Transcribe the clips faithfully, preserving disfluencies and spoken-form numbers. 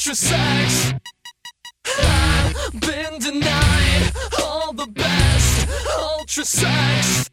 ultra sex. I've been denied all the best ultra sex.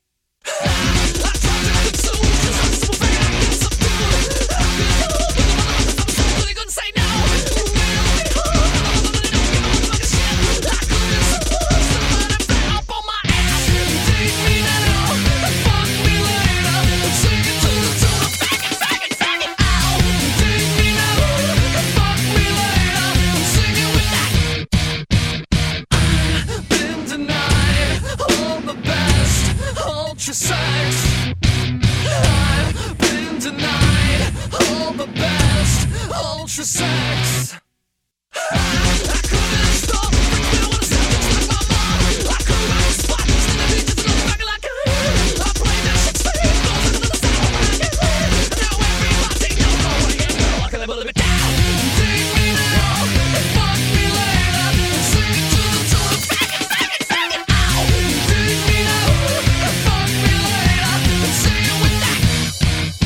Ultra sex. I've been denied all the best ultra sex. I, I couldn't stop. I wanna stop just like my mom. I couldn't spot in the beaches and look back like a I played that shit straight, goes into the sound like a now everybody knows my way. I can never live it down. Take me now and fuck me later. Sing it to the tune of fag it, fag it, fag it. Ow. Take me now and fuck me later. Sing it with that.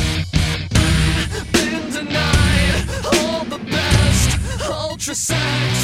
Been denied all the best ultra sex.